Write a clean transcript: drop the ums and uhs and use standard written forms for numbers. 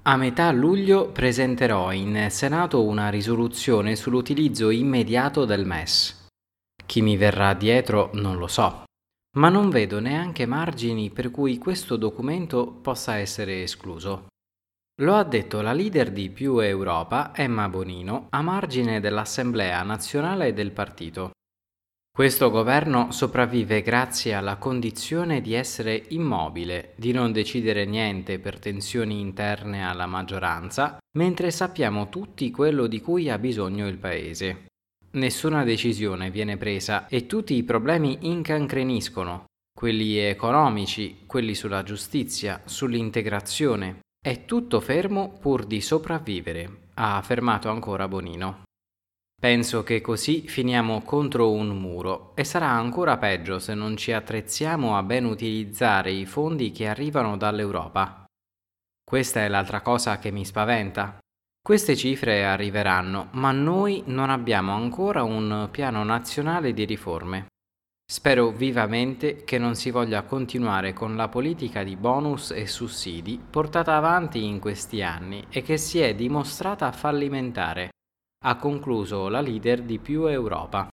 A metà luglio presenterò in Senato una risoluzione sull'utilizzo immediato del MES. Chi mi verrà dietro non lo so, ma non vedo neanche margini per cui questo documento possa essere escluso. Lo ha detto la leader di Più Europa, Emma Bonino, a margine dell'Assemblea nazionale del partito. Questo governo sopravvive grazie alla condizione di essere immobile, di non decidere niente per tensioni interne alla maggioranza, mentre sappiamo tutti quello di cui ha bisogno il Paese. Nessuna decisione viene presa e tutti i problemi incancreniscono, quelli economici, quelli sulla giustizia, sull'integrazione. È tutto fermo pur di sopravvivere, ha affermato ancora Bonino. Penso che così finiamo contro un muro e sarà ancora peggio se non ci attrezziamo a ben utilizzare i fondi che arrivano dall'Europa. Questa è l'altra cosa che mi spaventa. Queste cifre arriveranno, ma noi non abbiamo ancora un piano nazionale di riforme. Spero vivamente che non si voglia continuare con la politica di bonus e sussidi portata avanti in questi anni e che si è dimostrata fallimentare, ha concluso la leader di Più Europa.